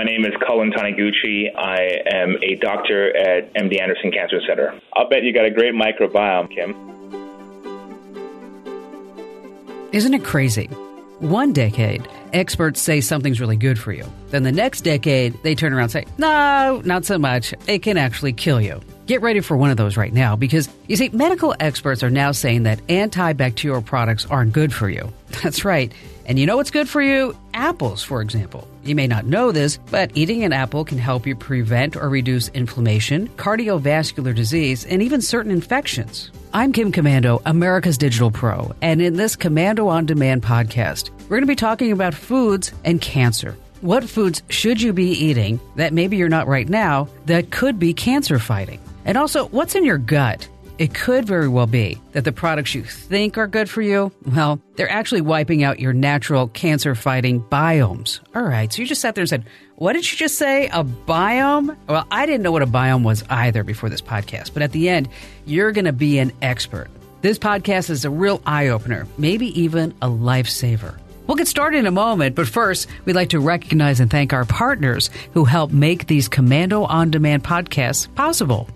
name is Cullen Taniguchi. I am a doctor at MD Anderson Cancer Center. I'll bet you got a great microbiome, Kim. Isn't it crazy? One decade, experts say something's really good for you. Then the next decade, they turn around and say, no, not so much. It can actually kill you. Get ready for one of those right now because, you see, medical experts are now saying that antibacterial products aren't good for you. That's right. And you know what's good for you? Apples, for example. You may not know this, but eating an apple can help you prevent or reduce inflammation, cardiovascular disease, and even certain infections. I'm Kim Komando, America's Digital Pro, and in this Komando On Demand podcast, we're going to be talking about foods and cancer. What foods should you be eating that maybe you're not right now that could be cancer fighting? And also, what's in your gut? It could very well be that the products you think are good for you, well, they're actually wiping out your natural cancer-fighting biomes. All right, so you just sat there and said, what did you just say, a biome? Well, I didn't know what a biome was either before this podcast, but at the end, you're going to be an expert. This podcast is a real eye-opener, maybe even a lifesaver. We'll get started in a moment, but first, we'd like to recognize and thank our partners who help make these Komando On Demand podcasts possible.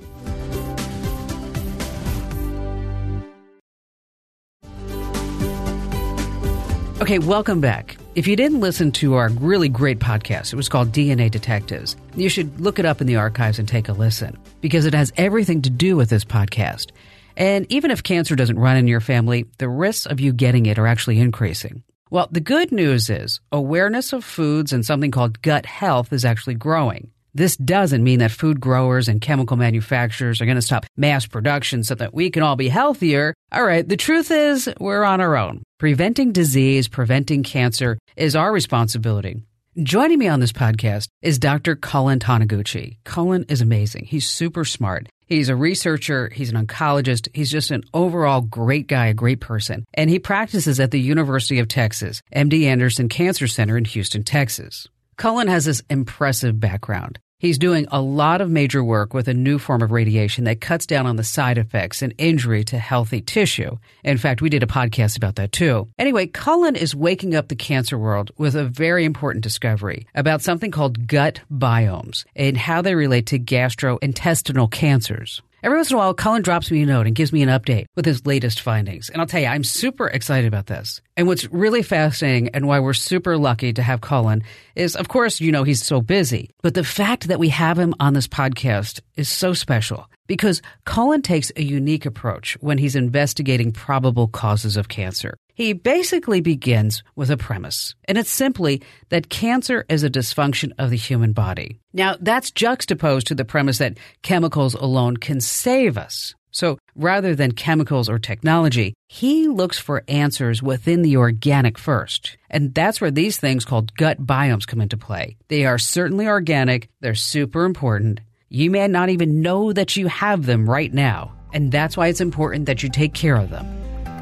Okay, welcome back. If you didn't listen to our really great podcast, it was called DNA Detectives, you should look it up in the archives and take a listen because it has everything to do with this podcast. And even if cancer doesn't run in your family, the risks of you getting it are actually increasing. Well, the good news is awareness of foods and something called gut health is actually growing. This doesn't mean that food growers and chemical manufacturers are going to stop mass production so that we can all be healthier. All right, the truth is we're on our own. Preventing disease, preventing cancer is our responsibility. Joining me on this podcast is Dr. Cullen Taniguchi. Cullen is amazing. He's super smart. He's a researcher. He's an oncologist. He's just an overall great guy, a great person. And he practices at the University of Texas, MD Anderson Cancer Center in Houston, Texas. Cullen has this impressive background. He's doing a lot of major work with a new form of radiation that cuts down on the side effects and injury to healthy tissue. In fact, we did a podcast about that too. Anyway, Cullen is waking up the cancer world with a very important discovery about something called gut biomes and how they relate to gastrointestinal cancers. Every once in a while, Cullen drops me a note and gives me an update with his latest findings. And I'll tell you, I'm super excited about this. And what's really fascinating and why we're super lucky to have Cullen is, of course, you know, he's so busy. But the fact that we have him on this podcast is so special because Cullen takes a unique approach when he's investigating probable causes of cancer. He basically begins with a premise, and it's simply that cancer is a dysfunction of the human body. Now, that's juxtaposed to the premise that chemicals alone can save us. So rather than chemicals or technology, he looks for answers within the organic first. And that's where these things called gut biomes come into play. They are certainly organic. They're super important. You may not even know that you have them right now. And that's why it's important that you take care of them.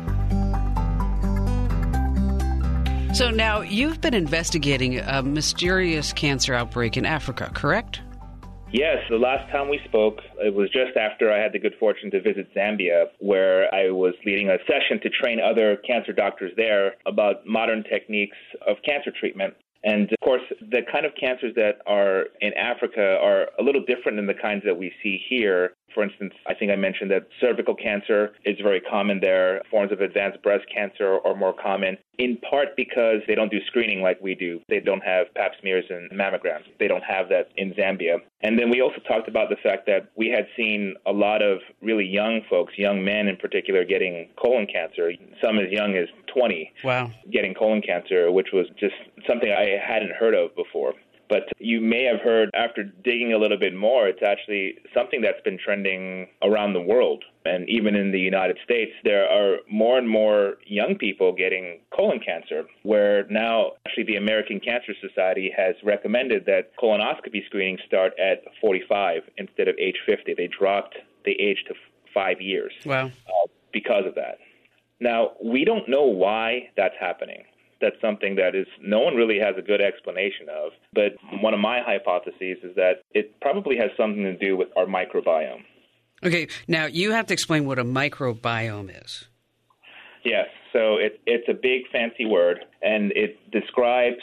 So now you've been investigating a mysterious cancer outbreak in Africa, correct? Yes, the last time we spoke, it was just after I had the good fortune to visit Zambia, where I was leading a session to train other cancer doctors there about modern techniques of cancer treatment. And, of course, the kind of cancers that are in Africa are a little different than the kinds that we see here. For instance, I think I mentioned that cervical cancer is very common there. Forms of advanced breast cancer are more common, in part because they don't do screening like we do. They don't have pap smears and mammograms. They don't have that in Zambia. And then we also talked about the fact that we had seen a lot of really young folks, young men in particular, getting colon cancer, some as young as 20, wow, getting colon cancer, which was just something I hadn't heard of before. But you may have heard, after digging a little bit more, it's actually something that's been trending around the world. And even in the United States, there are more and more young people getting colon cancer, where now actually the American Cancer Society has recommended that colonoscopy screenings start at 45 instead of age 50. They dropped the age to 5 years. Wow. Because of that. Now, we don't know why that's happening. That's something that no one really has a good explanation of. But one of my hypotheses is that it probably has something to do with our microbiome. Okay, now you have to explain what a microbiome is. Yes, so it's a big fancy word, and it describes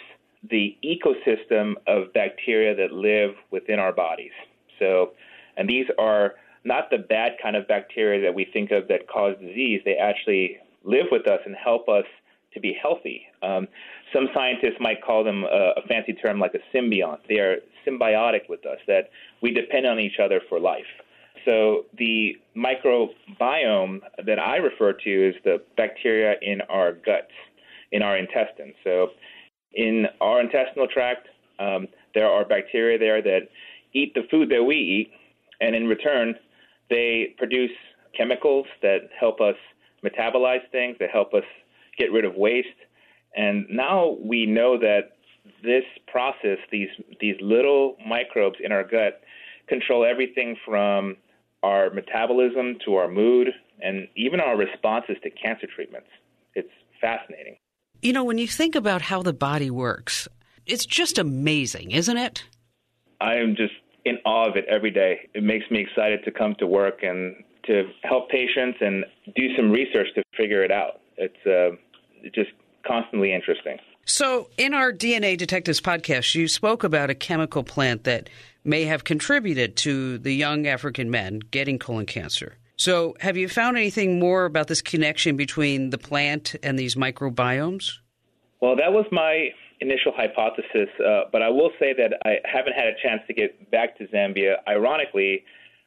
the ecosystem of bacteria that live within our bodies. So, and these are not the bad kind of bacteria that we think of that cause disease. They actually live with us and help us to be healthy. Some scientists might call them a fancy term like a symbiont. They are symbiotic with us, that we depend on each other for life. So the microbiome that I refer to is the bacteria in our guts, in our intestines. So in our intestinal tract, there are bacteria there that eat the food that we eat, and in return, they produce chemicals that help us metabolize things, that help us get rid of waste. And now we know that this process, these little microbes in our gut, control everything from our metabolism to our mood and even our responses to cancer treatments. It's fascinating. You know, when you think about how the body works, it's just amazing, isn't it? I am just in awe of it every day. It makes me excited to come to work and to help patients and do some research to figure it out. It's just constantly interesting. So in our DNA Detectives podcast, you spoke about a chemical plant that may have contributed to the young African men getting colon cancer. So have you found anything more about this connection between the plant and these microbiomes? Well, that was my initial hypothesis, but I will say that I haven't had a chance to get back to Zambia. Ironically,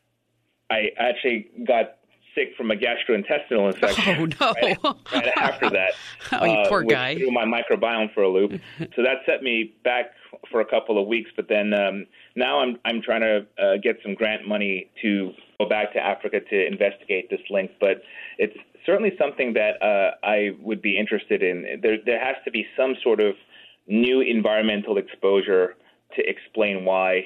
I actually got sick from a gastrointestinal infection right after that. Oh, you poor guy. Threw my microbiome for a loop. So that set me back for a couple of weeks. But then now I'm trying to get some grant money to go back to Africa to investigate this link. But it's certainly something that I would be interested in. There has to be some sort of new environmental exposure to explain why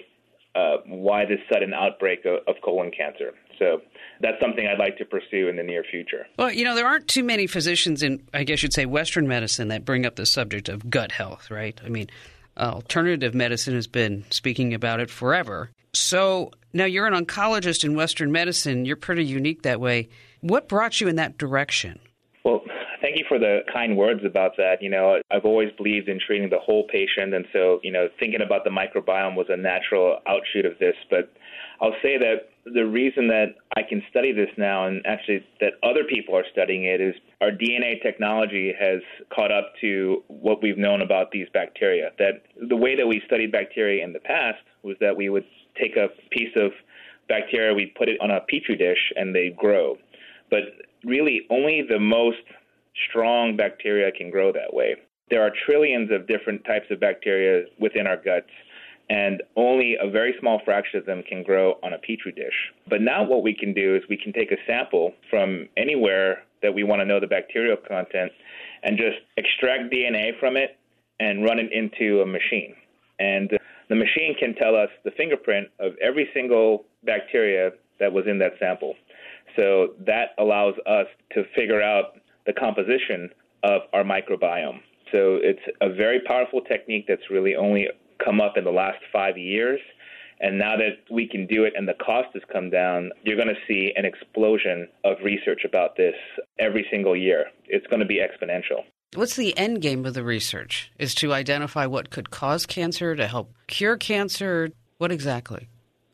this sudden outbreak of colon cancer. So that's something I'd like to pursue in the near future. Well, you know, there aren't too many physicians in, I guess you'd say, Western medicine that bring up the subject of gut health, right? I mean, alternative medicine has been speaking about it forever. So now you're an oncologist in Western medicine. You're pretty unique that way. What brought you in that direction? Well, thank you for the kind words about that. You know, I've always believed in treating the whole patient. And so, you know, thinking about the microbiome was a natural outshoot of this. But I'll say that the reason that I can study this now, and actually that other people are studying it, is our DNA technology has caught up to what we've known about these bacteria. That the way that we studied bacteria in the past was that we would take a piece of bacteria, we'd put it on a petri dish, and they'd grow. But really, only the most strong bacteria can grow that way. There are trillions of different types of bacteria within our guts, and only a very small fraction of them can grow on a petri dish. But now what we can do is we can take a sample from anywhere that we want to know the bacterial content and just extract DNA from it and run it into a machine. And the machine can tell us the fingerprint of every single bacteria that was in that sample. So that allows us to figure out the composition of our microbiome. So it's a very powerful technique that's really only come up in the last 5 years. And now that we can do it and the cost has come down, you're going to see an explosion of research about this every single year. It's going to be exponential. What's the end game of the research? Is to identify what could cause cancer, to help cure cancer? What exactly?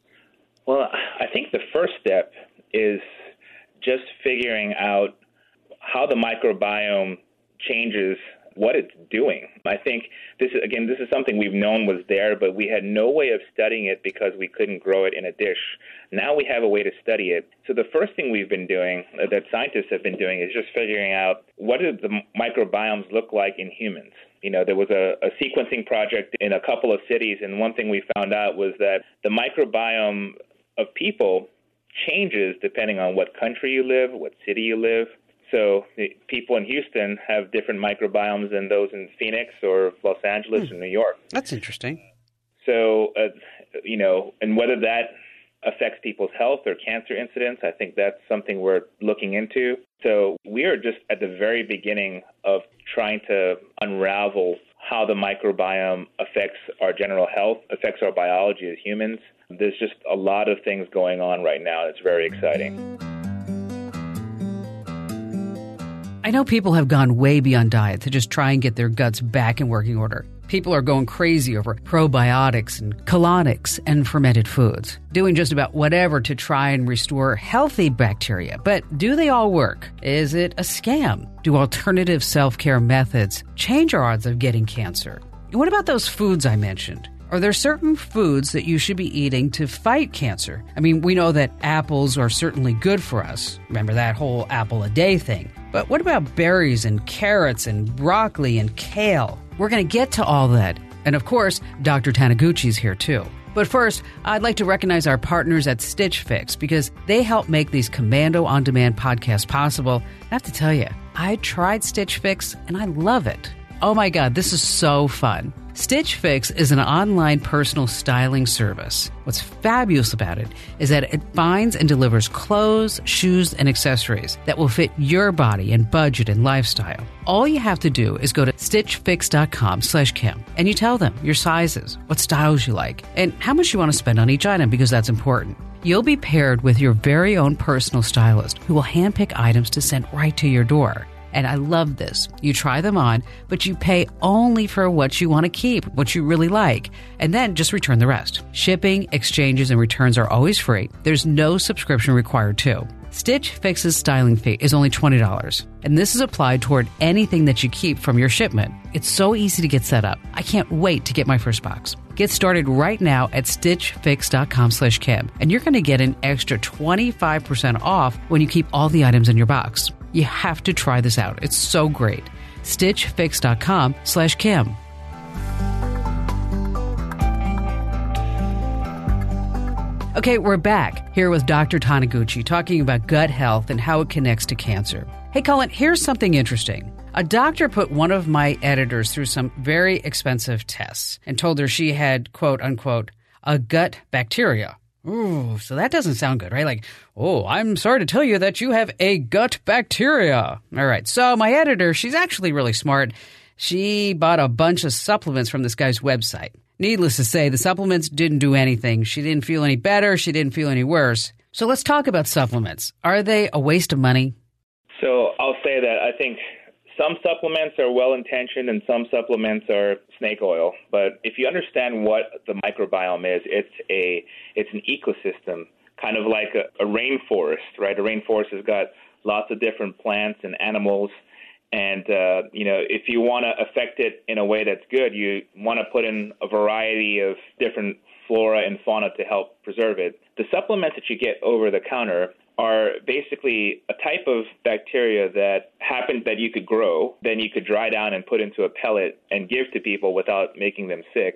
Well, I think the first step is just figuring out how the microbiome changes what it's doing. I think this is something we've known was there, but we had no way of studying it because we couldn't grow it in a dish. Now we have a way to study it. So the first thing we've been doing, that scientists have been doing, is just figuring out what do the microbiomes look like in humans. You know, there was a sequencing project in a couple of cities, and one thing we found out was that the microbiome of people changes depending on what country you live, what city you live. So the people in Houston have different microbiomes than those in Phoenix or Los Angeles or New York. That's interesting. So, and whether that affects people's health or cancer incidence, I think that's something we're looking into. So we are just at the very beginning of trying to unravel how the microbiome affects our general health, affects our biology as humans. There's just a lot of things going on right now. It's very exciting. I know people have gone way beyond diet to just try and get their guts back in working order. People are going crazy over probiotics and colonics and fermented foods, doing just about whatever to try and restore healthy bacteria. But do they all work? Is it a scam? Do alternative self-care methods change our odds of getting cancer? What about those foods I mentioned? Are there certain foods that you should be eating to fight cancer? I mean, we know that apples are certainly good for us. Remember that whole apple a day thing. But what about berries and carrots and broccoli and kale? We're going to get to all that. And of course, Dr. Taniguchi's here too. But first, I'd like to recognize our partners at Stitch Fix because they help make these Commando On Demand podcasts possible. I have to tell you, I tried Stitch Fix and I love it. Oh my God, this is so fun. Stitch Fix is an online personal styling service. What's fabulous about it is that it finds and delivers clothes, shoes, and accessories that will fit your body and budget and lifestyle. All you have to do is go to stitchfix.com/Kim and you tell them your sizes, what styles you like, and how much you want to spend on each item because that's important. You'll be paired with your very own personal stylist who will handpick items to send right to your door. And I love this. You try them on, but you pay only for what you want to keep, what you really like, and then just return the rest. Shipping, exchanges, and returns are always free. There's no subscription required too. Stitch Fix's styling fee is only $20, and this is applied toward anything that you keep from your shipment. It's so easy to get set up. I can't wait to get my first box. Get started right now at stitchfix.com/Kim, and you're going to get an extra 25% off when you keep all the items in your box. You have to try this out. It's so great. stitchfix.com/Kim. Okay, we're back here with Dr. Taniguchi talking about gut health and how it connects to cancer. Hey, Colin, here's something interesting. A doctor put one of my editors through some very expensive tests and told her she had, quote unquote, a gut bacteria. Ooh, so that doesn't sound good, right? Like, oh, I'm sorry to tell you that you have a gut bacteria. All right, so my editor, she's actually really smart. She bought a bunch of supplements from this guy's website. Needless to say, the supplements didn't do anything. She didn't feel any better. She didn't feel any worse. So let's talk about supplements. Are they a waste of money? So I'll say that I think some supplements are well-intentioned and some supplements are snake oil. But if you understand what the microbiome is, it's an ecosystem, kind of like a rainforest, right? A rainforest has got lots of different plants and animals. And, if you want to affect it in a way that's good, you want to put in a variety of different flora and fauna to help preserve it. The supplements that you get over the counter are basically a type of bacteria that happens that you could grow, then you could dry down and put into a pellet and give to people without making them sick.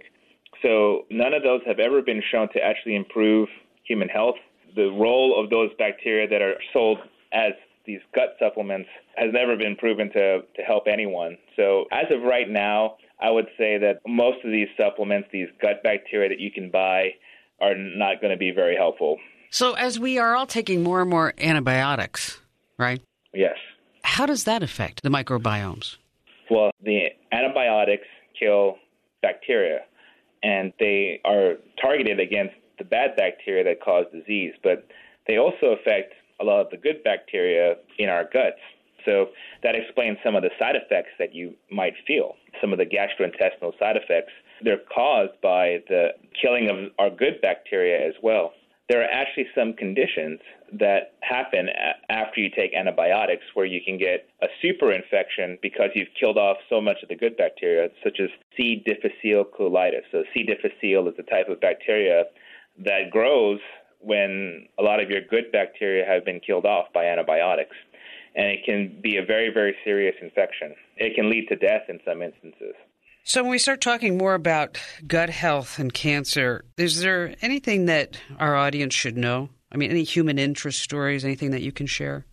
So none of those have ever been shown to actually improve human health. The role of those bacteria that are sold as these gut supplements has never been proven to help anyone. So as of right now, I would say that most of these supplements, these gut bacteria that you can buy, are not going to be very helpful. So as we are all taking more and more antibiotics, right? Yes. How does that affect the microbiomes? Well, the antibiotics kill bacteria, and they are targeted against the bad bacteria that cause disease, but they also affect a lot of the good bacteria in our guts. So that explains some of the side effects that you might feel. Some of the gastrointestinal side effects, they're caused by the killing of our good bacteria as well. There are actually some conditions that happen after you take antibiotics where you can get a super infection because you've killed off so much of the good bacteria, such as C. difficile colitis. So C. difficile is the type of bacteria that grows when a lot of your good bacteria have been killed off by antibiotics. And it can be a very, very serious infection. It can lead to death in some instances. So when we start talking more about gut health and cancer, is there anything that our audience should know? I mean, any human interest stories, anything that you can share?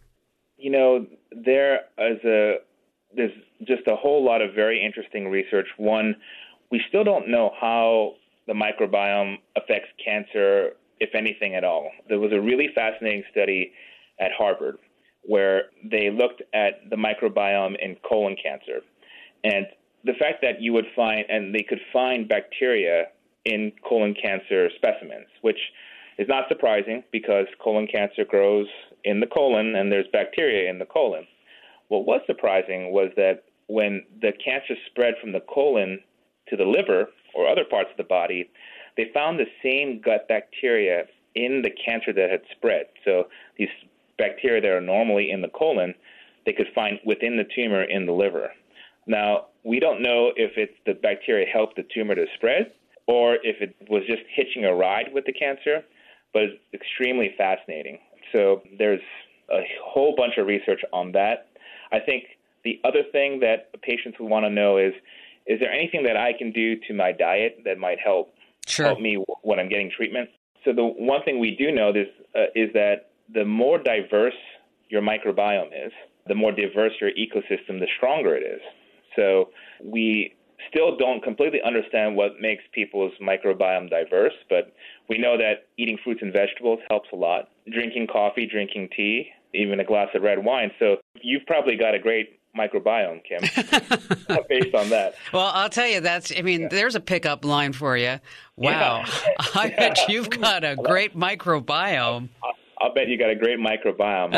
There's just a whole lot of very interesting research. One, we still don't know how the microbiome affects cancer, if anything at all. There was a really fascinating study at Harvard where they looked at the microbiome in colon cancer. And the fact that you would find, and they could find bacteria in colon cancer specimens, which is not surprising because colon cancer grows in the colon and there's bacteria in the colon. What was surprising was that when the cancer spread from the colon to the liver or other parts of the body, they found the same gut bacteria in the cancer that had spread. So these bacteria that are normally in the colon, they could find within the tumor in the liver. Now, we don't know if it's the bacteria helped the tumor to spread or if it was just hitching a ride with the cancer, but it's extremely fascinating. So there's a whole bunch of research on that. I think the other thing that patients would want to know is there anything that I can do to my diet that might help me when I'm getting treatment? So the one thing we do know is that the more diverse your microbiome is, the more diverse your ecosystem, the stronger it is. So we still don't completely understand what makes people's microbiome diverse, but we know that eating fruits and vegetables helps a lot. Drinking coffee, drinking tea, even a glass of red wine. So you've probably got a great microbiome, Kim, based on that. Well, I'll tell you, there's a pickup line for you. Wow. Yeah. I bet you've got a great microbiome. I'll bet you got a great microbiome.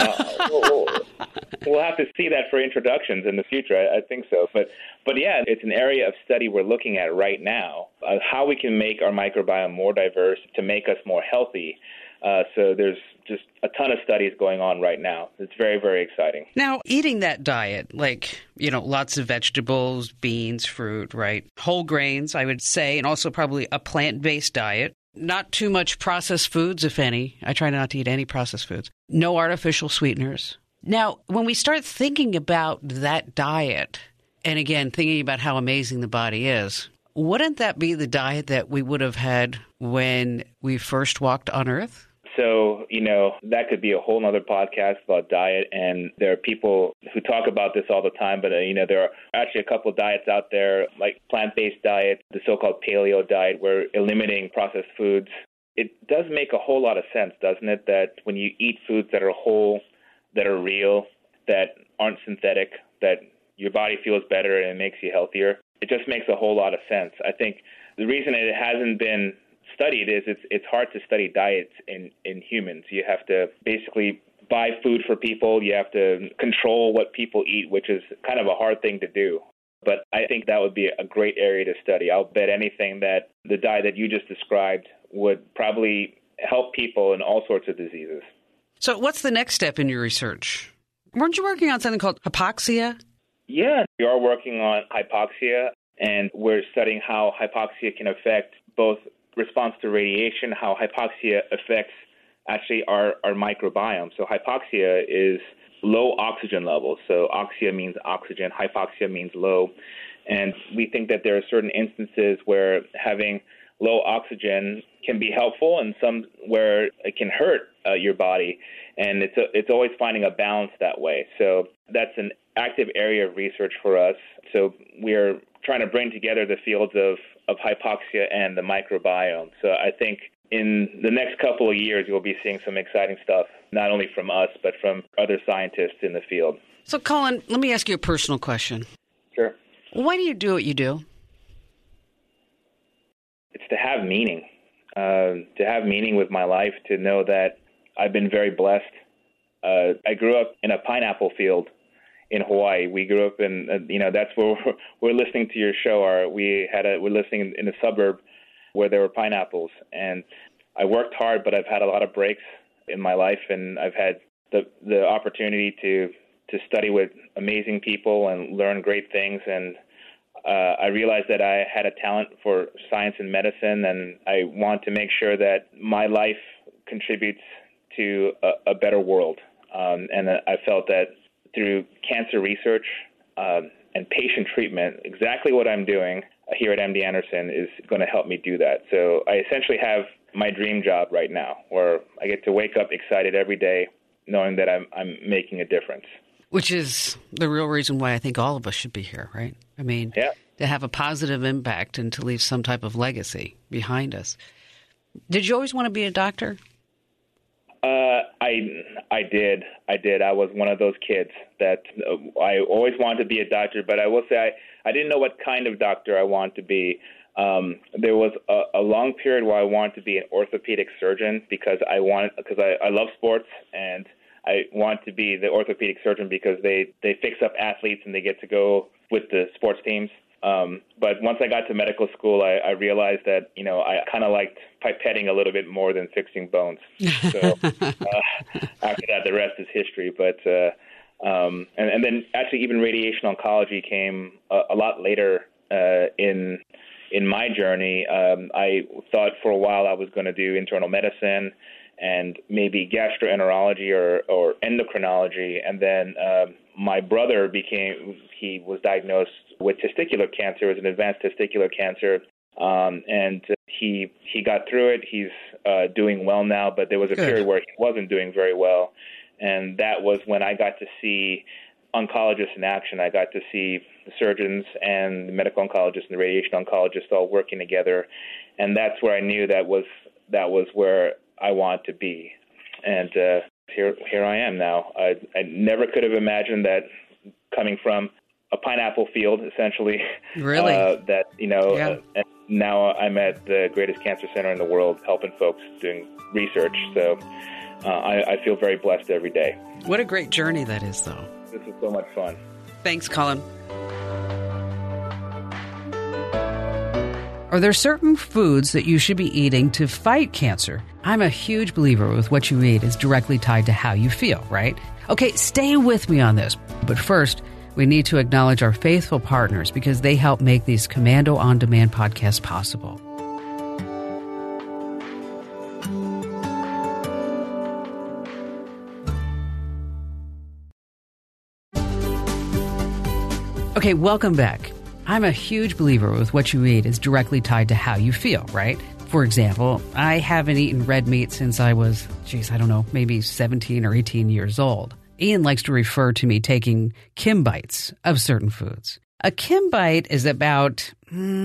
We'll have to see that for introductions in the future. I think so. But yeah, it's an area of study we're looking at right now, how we can make our microbiome more diverse to make us more healthy. So there's just a ton of studies going on right now. It's very, very exciting. Now, eating that diet, lots of vegetables, beans, fruit, right? Whole grains, I would say, and also probably a plant-based diet. Not too much processed foods, if any. I try not to eat any processed foods. No artificial sweeteners. Now, when we start thinking about that diet, and again, thinking about how amazing the body is, wouldn't that be the diet that we would have had when we first walked on Earth? So, that could be a whole other podcast about diet, and there are people who talk about this all the time, but, there are actually a couple of diets out there, like plant-based diet, the so-called paleo diet, where eliminating processed foods. It does make a whole lot of sense, doesn't it, that when you eat foods that are whole, that are real, that aren't synthetic, that your body feels better and it makes you healthier. It just makes a whole lot of sense. I think the reason it hasn't been studied is it's hard to study diets in humans. You have to basically buy food for people. You have to control what people eat, which is kind of a hard thing to do. But I think that would be a great area to study. I'll bet anything that the diet that you just described would probably help people in all sorts of diseases. So what's the next step in your research? Weren't you working on something called hypoxia? Yeah, we are working on hypoxia, and we're studying how hypoxia can affect both response to radiation, how hypoxia affects actually our microbiome. So hypoxia is low oxygen levels. So oxia means oxygen, hypoxia means low. And we think that there are certain instances where having low oxygen can be helpful and some where it can hurt your body. And it's always finding a balance that way. So that's an active area of research for us. So we're trying to bring together the fields of hypoxia and the microbiome. So I think in the next couple of years, you'll be seeing some exciting stuff, not only from us, but from other scientists in the field. So, Colin, let me ask you a personal question. Sure. Why do you do what you do? It's to have meaning. To have meaning with my life, to know that I've been very blessed. I grew up in a pineapple field in Hawaii. We grew up in, that's where we're listening to your show. We're listening in a suburb where there were pineapples. And I worked hard, but I've had a lot of breaks in my life, and I've had the opportunity to study with amazing people and learn great things. And I realized that I had a talent for science and medicine, and I want to make sure that my life contributes to a better world. And I felt that through cancer research and patient treatment, exactly what I'm doing here at MD Anderson is going to help me do that. So I essentially have my dream job right now, where I get to wake up excited every day knowing that I'm making a difference. Which is the real reason why I think all of us should be here, right? I mean, to have a positive impact and to leave some type of legacy behind us. Did you always want to be a doctor? I did. I was one of those kids that I always wanted to be a doctor, but I will say I didn't know what kind of doctor I wanted to be. There was a long period where I wanted to be an orthopedic surgeon because I love sports, and I want to be the orthopedic surgeon because they fix up athletes and they get to go with the sports teams. But once I got to medical school, I realized that, I kind of liked pipetting a little bit more than fixing bones. So after that, the rest is history. But and then actually even radiation oncology came a lot later in my journey. I thought for a while I was going to do internal medicine and maybe gastroenterology or endocrinology. And then my brother he was diagnosed with testicular cancer. It was an advanced testicular cancer. And he got through it. He's doing well now, but there was a period where he wasn't doing very well. And that was when I got to see oncologists in action. I got to see the surgeons and the medical oncologists and the radiation oncologists all working together. And that's where I knew that was where I want to be. And here I am now. I never could have imagined that coming from a pineapple field, essentially. Really? And now I'm at the greatest cancer center in the world, helping folks doing research. So I feel very blessed every day. What a great journey that is, though. This is so much fun. Thanks, Colin. Are there certain foods that you should be eating to fight cancer? I'm a huge believer with what you eat is directly tied to how you feel, right? Okay, stay with me on this. But first, we need to acknowledge our faithful partners because they help make these Komando On Demand podcasts possible. Okay, welcome back. I'm a huge believer with what you eat is directly tied to how you feel, right? For example, I haven't eaten red meat since I was, maybe 17 or 18 years old. Ian likes to refer to me taking Kim bites of certain foods. A Kim bite is about,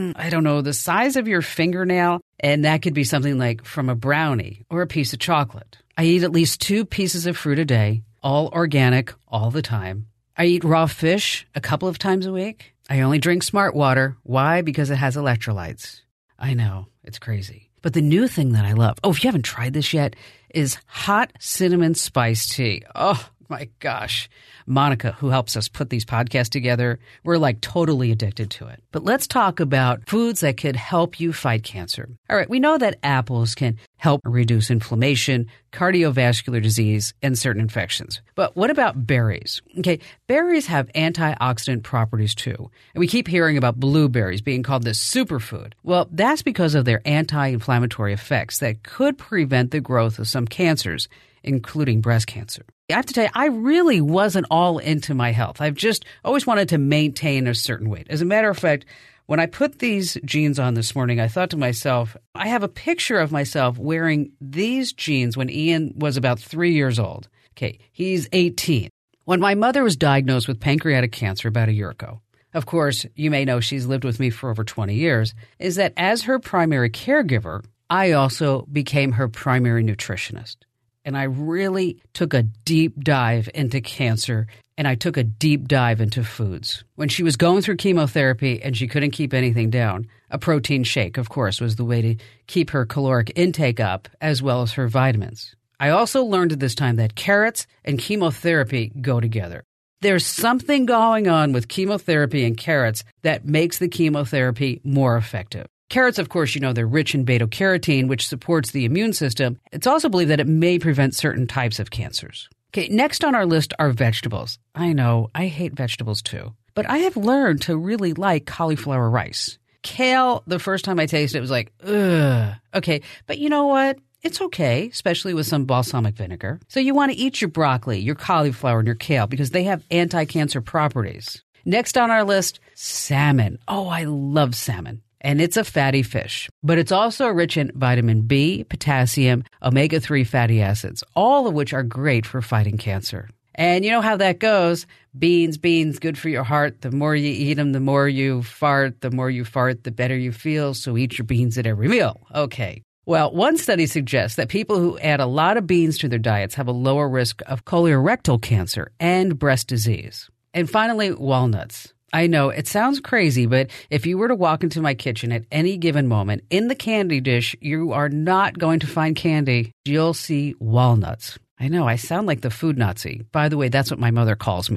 the size of your fingernail, and that could be something like from a brownie or a piece of chocolate. I eat at least 2 pieces of fruit a day, all organic, all the time. I eat raw fish a couple of times a week. I only drink smart water. Why? Because it has electrolytes. I know, it's crazy. But the new thing that I love, if you haven't tried this yet, is hot cinnamon spice tea. Oh, my gosh. Monica, who helps us put these podcasts together, we're like totally addicted to it. But let's talk about foods that could help you fight cancer. All right, we know that apples can help reduce inflammation, cardiovascular disease, and certain infections. But what about berries? Okay, berries have antioxidant properties too. And we keep hearing about blueberries being called the superfood. Well, that's because of their anti-inflammatory effects that could prevent the growth of some cancers, including breast cancer. I have to tell you, I really wasn't all into my health. I've just always wanted to maintain a certain weight. As a matter of fact, when I put these jeans on this morning, I thought to myself, I have a picture of myself wearing these jeans when Ian was about 3 years old. Okay, he's 18. When my mother was diagnosed with pancreatic cancer about a year ago, of course, you may know she's lived with me for over 20 years, is that as her primary caregiver, I also became her primary nutritionist. And I really took a deep dive into cancer, and I took a deep dive into foods. When she was going through chemotherapy and she couldn't keep anything down, a protein shake, of course, was the way to keep her caloric intake up, as well as her vitamins. I also learned at this time that carrots and chemotherapy go together. There's something going on with chemotherapy and carrots that makes the chemotherapy more effective. Carrots, of course, they're rich in beta-carotene, which supports the immune system. It's also believed that it may prevent certain types of cancers. Okay, next on our list are vegetables. I know, I hate vegetables too. But I have learned to really like cauliflower rice. Kale, the first time I tasted it, was like, ugh. Okay, but you know what? It's okay, especially with some balsamic vinegar. So you want to eat your broccoli, your cauliflower, and your kale because they have anti-cancer properties. Next on our list, salmon. Oh, I love salmon. And it's a fatty fish, but it's also rich in vitamin B, potassium, omega-3 fatty acids, all of which are great for fighting cancer. And you know how that goes. Beans, good for your heart. The more you eat them, the more you fart. The more you fart, the better you feel. So eat your beans at every meal. Okay. Well, one study suggests that people who add a lot of beans to their diets have a lower risk of colorectal cancer and breast disease. And finally, walnuts. I know it sounds crazy, but if you were to walk into my kitchen at any given moment, in the candy dish, you are not going to find candy. You'll see walnuts. I know, I sound like the food Nazi. By the way, that's what my mother calls me.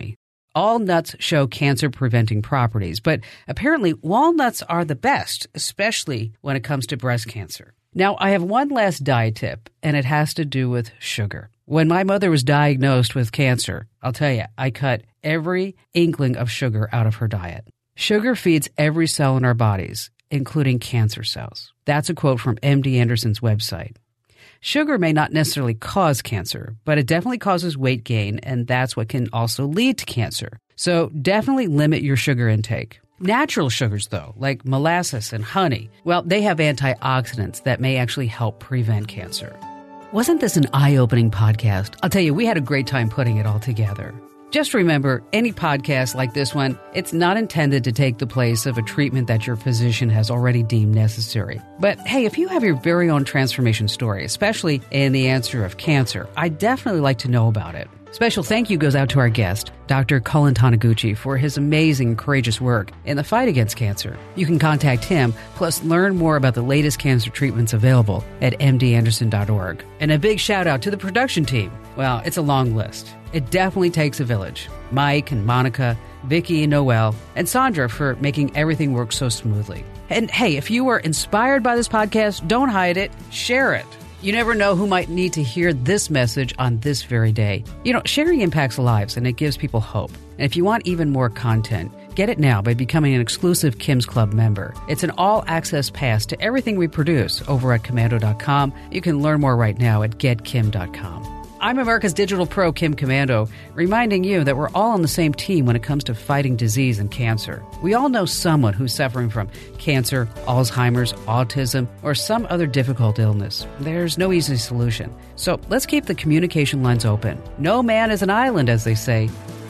All nuts show cancer-preventing properties, but apparently walnuts are the best, especially when it comes to breast cancer. Now, I have one last diet tip, and it has to do with sugar. When my mother was diagnosed with cancer, I'll tell you, I cut every inkling of sugar out of her diet. Sugar feeds every cell in our bodies, including cancer cells. That's a quote from MD Anderson's website. Sugar may not necessarily cause cancer, but it definitely causes weight gain, and that's what can also lead to cancer. So definitely limit your sugar intake. Natural sugars, though, like molasses and honey, well, they have antioxidants that may actually help prevent cancer. Wasn't this an eye-opening podcast? I'll tell you, we had a great time putting it all together. Just remember, any podcast like this one, it's not intended to take the place of a treatment that your physician has already deemed necessary. But hey, if you have your very own transformation story, especially in the answer of cancer, I'd definitely like to know about it. Special thank you goes out to our guest, Dr. Cullen Taniguchi, for his amazing and courageous work in the fight against cancer. You can contact him, plus learn more about the latest cancer treatments available at mdanderson.org. And a big shout out to the production team. Well, it's a long list. It definitely takes a village. Mike and Monica, Vicky and Noel, and Sandra for making everything work so smoothly. And hey, if you were inspired by this podcast, don't hide it, share it. You never know who might need to hear this message on this very day. You know, sharing impacts lives and it gives people hope. And if you want even more content, get it now by becoming an exclusive Kim's Club member. It's an all-access pass to everything we produce over at Komando.com. You can learn more right now at GetKim.com. I'm America's Digital Pro, Kim Komando, reminding you that we're all on the same team when it comes to fighting disease and cancer. We all know someone who's suffering from cancer, Alzheimer's, autism, or some other difficult illness. There's no easy solution. So let's keep the communication lines open. No man is an island, as they say.